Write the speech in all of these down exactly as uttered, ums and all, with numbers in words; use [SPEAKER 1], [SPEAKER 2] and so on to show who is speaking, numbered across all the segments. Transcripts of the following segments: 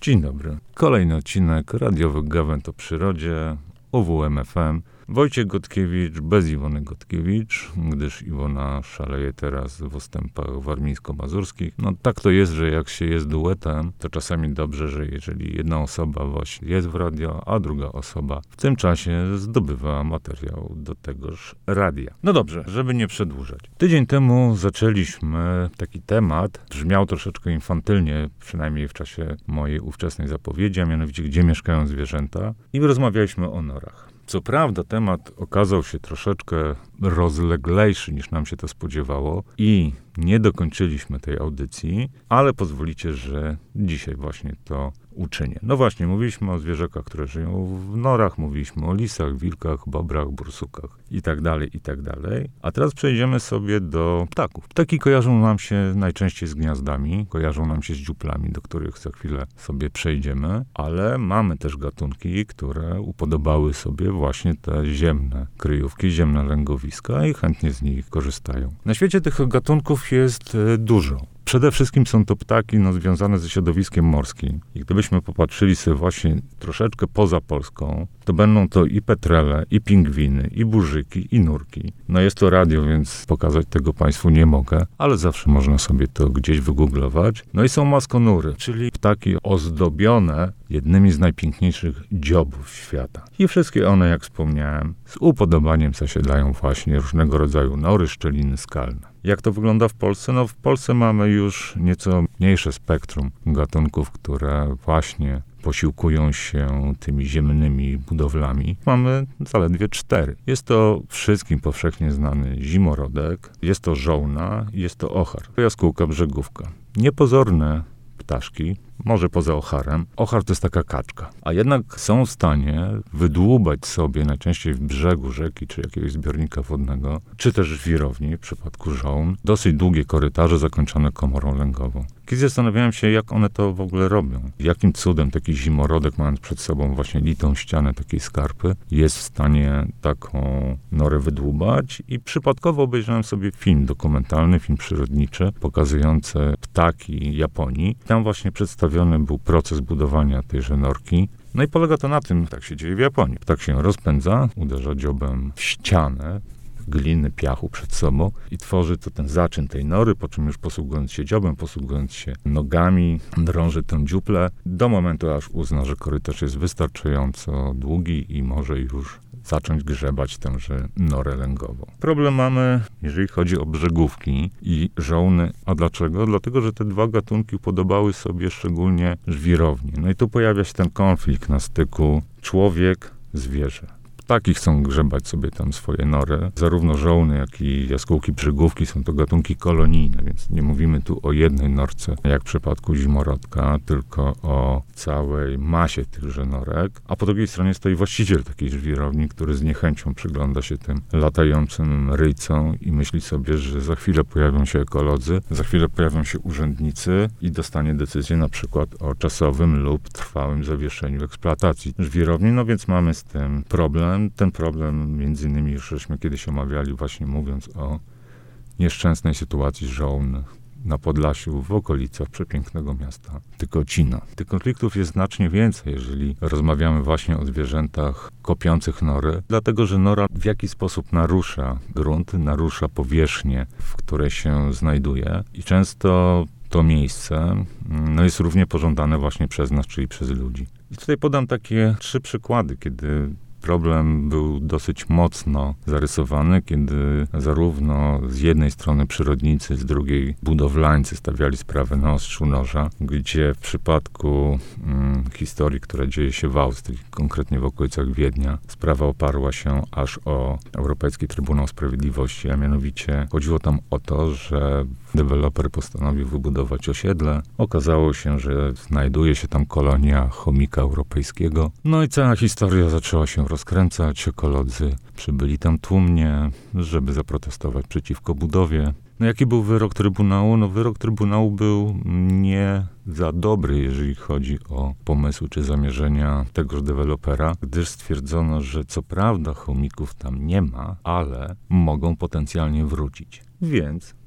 [SPEAKER 1] Dzień dobry. Kolejny odcinek radiowych Gawęd o przyrodzie, O W M F M. Wojciech Gotkiewicz bez Iwony Gotkiewicz, gdyż Iwona szaleje teraz w ostępach warmińsko-mazurskich. No tak to jest, że jak się jest duetem, to czasami dobrze, że jeżeli jedna osoba właśnie jest w radio, a druga osoba w tym czasie zdobywa materiał do tegoż radia. No dobrze, żeby nie przedłużać. Tydzień temu zaczęliśmy taki temat, brzmiał troszeczkę infantylnie, przynajmniej w czasie mojej ówczesnej zapowiedzi, a mianowicie gdzie mieszkają zwierzęta i rozmawialiśmy o norach. Co prawda temat okazał się troszeczkę rozleglejszy niż nam się to spodziewało i nie dokończyliśmy tej audycji, ale pozwolicie, że dzisiaj właśnie to uczynię. No właśnie, mówiliśmy o zwierzakach, które żyją w norach, mówiliśmy o lisach, wilkach, bobrach, bursukach i tak dalej, i tak dalej. A teraz przejdziemy sobie do ptaków. Ptaki kojarzą nam się najczęściej z gniazdami, kojarzą nam się z dziuplami, do których za chwilę sobie przejdziemy, ale mamy też gatunki, które upodobały sobie właśnie te ziemne kryjówki, ziemne lęgowiska i chętnie z nich korzystają. Na świecie tych gatunków jest dużo. Przede wszystkim są to ptaki no, związane ze środowiskiem morskim. I gdybyśmy popatrzyli sobie właśnie troszeczkę poza Polską, to będą to i petrele, i pingwiny, i burzyki, i nurki. No jest to radio, więc pokazać tego Państwu nie mogę, ale zawsze można sobie to gdzieś wygooglować. No i są maskonury, czyli ptaki ozdobione jednymi z najpiękniejszych dziobów świata. I wszystkie one, jak wspomniałem, z upodobaniem zasiedlają właśnie różnego rodzaju nory, szczeliny skalne. Jak to wygląda w Polsce? No w Polsce mamy już nieco mniejsze spektrum gatunków, które właśnie posiłkują się tymi ziemnymi budowlami. Mamy zaledwie cztery. Jest to wszystkim powszechnie znany zimorodek, jest to żołna i jest to ochar. Jaskółka brzegówka. Niepozorne ptaszki, może poza ocharem. Ochar to jest taka kaczka. A jednak są w stanie wydłubać sobie, najczęściej w brzegu rzeki, czy jakiegoś zbiornika wodnego, czy też żwirowni, w przypadku żołn, dosyć długie korytarze zakończone komorą lęgową. Kiedy zastanawiałem się, jak one to w ogóle robią. Jakim cudem taki zimorodek, mając przed sobą właśnie litą ścianę takiej skarpy, jest w stanie taką norę wydłubać. I przypadkowo obejrzałem sobie film dokumentalny, film przyrodniczy, pokazujący ptaki Japonii. Tam właśnie przedstawiony był proces budowania tejże norki. No i polega to na tym, tak się dzieje w Japonii. Ptak się rozpędza, uderza dziobem w ścianę, gliny, piachu przed sobą i tworzy to ten zaczyn tej nory, po czym już posługując się dziobem, posługując się nogami, drąży tę dziuplę do momentu, aż uzna, że korytarz jest wystarczająco długi i może już zacząć grzebać tęże norę lęgową. Problem mamy, jeżeli chodzi o brzegówki i żołny. A dlaczego? Dlatego, że te dwa gatunki upodobały sobie szczególnie żwirownie. No i tu pojawia się ten konflikt na styku człowiek-zwierzę. Ptaki chcą grzebać sobie tam swoje nory. Zarówno żołny, jak i jaskółki brzegówki są to gatunki kolonijne, więc nie mówimy tu o jednej norce, jak w przypadku zimorodka, tylko o całej masie tychże norek. A po drugiej stronie stoi właściciel takiej żwirowni, który z niechęcią przygląda się tym latającym ryjcom i myśli sobie, że za chwilę pojawią się ekolodzy, za chwilę pojawią się urzędnicy i dostanie decyzję na przykład o czasowym lub trwałym zawieszeniu eksploatacji żwirowni. No więc mamy z tym problem. Ten problem między innymi już żeśmy kiedyś omawiali, właśnie mówiąc o nieszczęsnej sytuacji żołn na Podlasiu, w okolicach przepięknego miasta Tykocina. Tych konfliktów jest znacznie więcej, jeżeli rozmawiamy właśnie o zwierzętach kopiących nory, dlatego że nora w jakiś sposób narusza grunt, narusza powierzchnię, w której się znajduje i często to miejsce no, jest równie pożądane właśnie przez nas, czyli przez ludzi. I tutaj podam takie trzy przykłady, kiedy problem był dosyć mocno zarysowany, kiedy zarówno z jednej strony przyrodnicy, z drugiej budowlańcy stawiali sprawę na ostrzu noża, gdzie w przypadku mm, historii, która dzieje się w Austrii, konkretnie w okolicach Wiednia, sprawa oparła się aż o Europejski Trybunał Sprawiedliwości, a mianowicie chodziło tam o to, że deweloper postanowił wybudować osiedle. Okazało się, że znajduje się tam kolonia chomika europejskiego. No i cała historia zaczęła się rozkręcać. Ekolodzy przybyli tam tłumnie, żeby zaprotestować przeciwko budowie. No jaki był wyrok Trybunału? No wyrok Trybunału był nie za dobry, jeżeli chodzi o pomysły czy zamierzenia tegoż dewelopera, gdyż stwierdzono, że co prawda chomików tam nie ma, ale mogą potencjalnie wrócić. Więc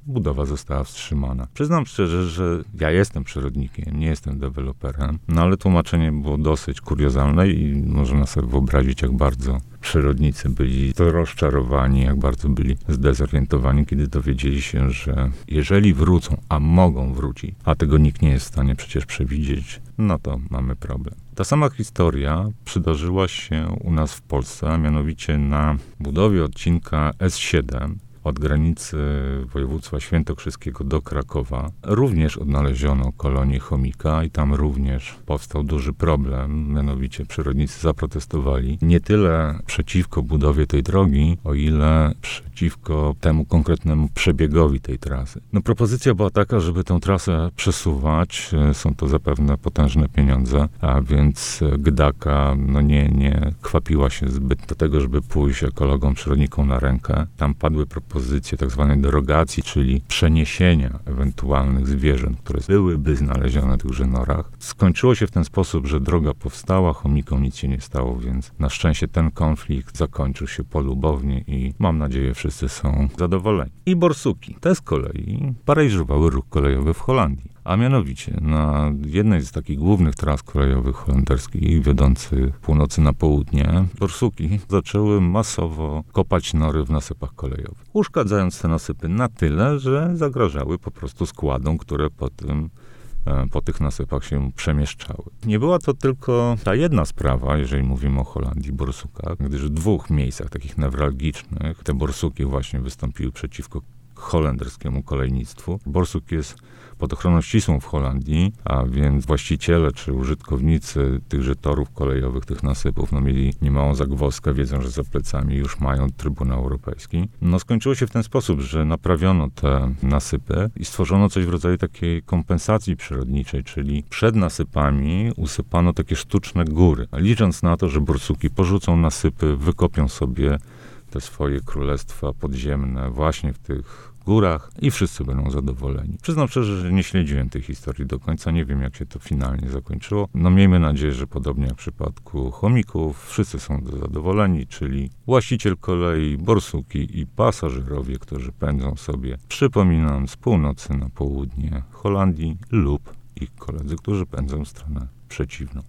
[SPEAKER 1] budowa została wstrzymana. Przyznam szczerze, że ja jestem przyrodnikiem, nie jestem deweloperem, no ale tłumaczenie było dosyć kuriozalne i można sobie wyobrazić, jak bardzo przyrodnicy byli to rozczarowani, jak bardzo byli zdezorientowani, kiedy dowiedzieli się, że jeżeli wrócą, a mogą wrócić, a tego nikt nie jest w stanie przecież przewidzieć, no to mamy problem. Ta sama historia przydarzyła się u nas w Polsce, a mianowicie na budowie odcinka S siedem od granicy województwa świętokrzyskiego do Krakowa. Również odnaleziono kolonię chomika i tam również powstał duży problem, mianowicie przyrodnicy zaprotestowali nie tyle przeciwko budowie tej drogi, o ile przeciwko temu konkretnemu przebiegowi tej trasy. No propozycja była taka, żeby tę trasę przesuwać, są to zapewne potężne pieniądze, a więc Gdaka no nie, nie kwapiła się zbyt do tego, żeby pójść ekologom, przyrodnikom na rękę. Tam padły propozycje propozycję tak zwanej derogacji, czyli przeniesienia ewentualnych zwierząt, które byłyby znalezione w tychże norach. Skończyło się w ten sposób, że droga powstała, chomikom nic się nie stało, więc na szczęście ten konflikt zakończył się polubownie i mam nadzieję wszyscy są zadowoleni. I borsuki. Te z kolei paraliżowały ruch kolejowy w Holandii. A mianowicie na jednej z takich głównych tras kolejowych holenderskich, wiodących z północy na południe, borsuki zaczęły masowo kopać nory w nasypach kolejowych, uszkadzając te nasypy na tyle, że zagrażały po prostu składom, które po tym po tych nasypach się przemieszczały. Nie była to tylko ta jedna sprawa, jeżeli mówimy o Holandii, borsukach, gdyż w dwóch miejscach takich newralgicznych te borsuki właśnie wystąpiły przeciwko holenderskiemu kolejnictwu. Borsuk jest pod ochroną ścisłą w Holandii, a więc właściciele czy użytkownicy tychże torów kolejowych, tych nasypów, no mieli niemałą zagwozdkę, wiedzą, że za plecami już mają Trybunał Europejski. No skończyło się w ten sposób, że naprawiono te nasypy i stworzono coś w rodzaju takiej kompensacji przyrodniczej, czyli przed nasypami usypano takie sztuczne góry, licząc na to, że borsuki porzucą nasypy, wykopią sobie te swoje królestwa podziemne właśnie w tych górach i wszyscy będą zadowoleni. Przyznam szczerze, że nie śledziłem tej historii do końca, nie wiem jak się to finalnie zakończyło. No miejmy nadzieję, że podobnie jak w przypadku chomików, wszyscy są zadowoleni, czyli właściciel kolei, borsuki i pasażerowie, którzy pędzą sobie, przypominam, z północy na południe Holandii lub ich koledzy, którzy pędzą w stronę przeciwną.